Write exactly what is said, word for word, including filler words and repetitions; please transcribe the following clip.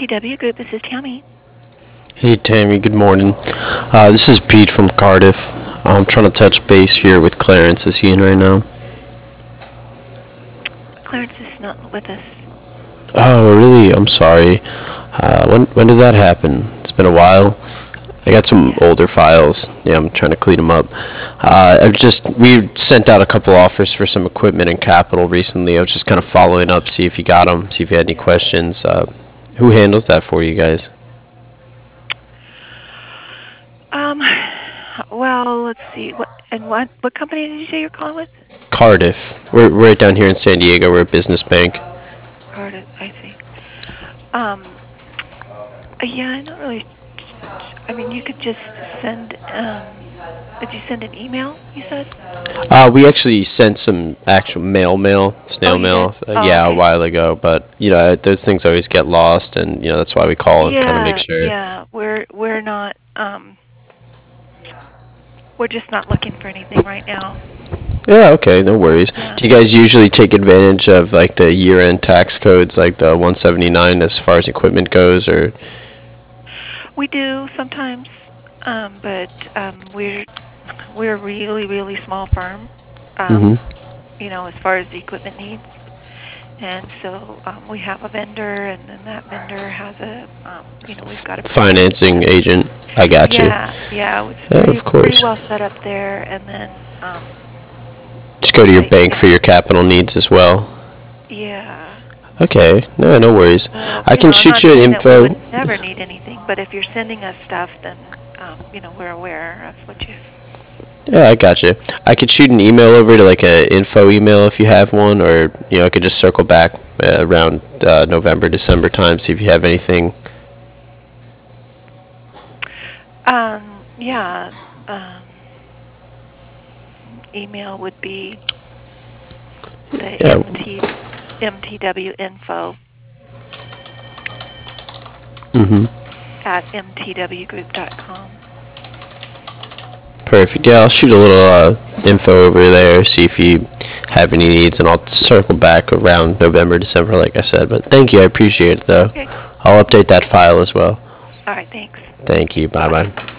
T W Group. This is Tammy. Hey Tammy, good morning. Uh, this is Pete from Cardiff. I'm trying to touch base here with Clarence. Is he in right now? Clarence is not with us. Oh, really? I'm sorry. Uh, when when did that happen? It's been a while. I got some Yeah. older files. Yeah, I'm trying to clean them up. Uh, I've just we sent out a couple offers for some equipment and capital recently. I was just kind of following up, see if you got them, see if you had any questions. Uh, who handles that for you guys? Um. Well, let's see. What and what what company did you say you're calling with? Cardiff. We're, we're right down here in San Diego. We're a business bank. Cardiff. I see. Um. uh, Yeah, I don't really. I mean, you could just send. Um. Did you send an email? You said. Uh, we actually sent some actual mail mail, Oh, snail you did. mail, uh, Oh, yeah, a okay. while ago. But you know, those things always get lost, and you know that's why we call and kind of make Yeah. sure. Yeah. We're we're not. Um. We're just not looking for anything right now. Yeah, okay, no worries. Yeah. Do you guys usually take advantage of like the year-end tax codes, like the one seventy-nine, as far as equipment goes, or? We do sometimes. Um. But um. We're we're a really really small firm. Um. Mm-hmm. You know, as far as the equipment needs. And so um, we have a vendor, and then that vendor has a, um, you know, we've got a pretty, Financing agent. I got you. yeah, yeah, it's Yeah, pretty of pretty course. well set up there. And then, um, Just go to your but bank for yeah, your capital needs as well. yeah. Okay, no, no worries. So I you can know, I'm shoot not you an saying that we info. would never need anything, but if you're sending us stuff, then um, you know, we're aware of what you. Yeah, I got you. I could shoot an email over to like a info email if you have one, or you know, I could just circle back uh, around uh, November, December time, see if you have anything. Um, yeah. Um, email would be the Yeah, M T M T W info mm-hmm. at m t w group dot com. Perfect. Yeah, I'll shoot a little uh, info over there, see if you have any needs, and I'll circle back around November, December, like I said. But thank you, I appreciate it though. Okay. I'll update that file as well. All right. Thanks. Thank you. Bye Bye. bye.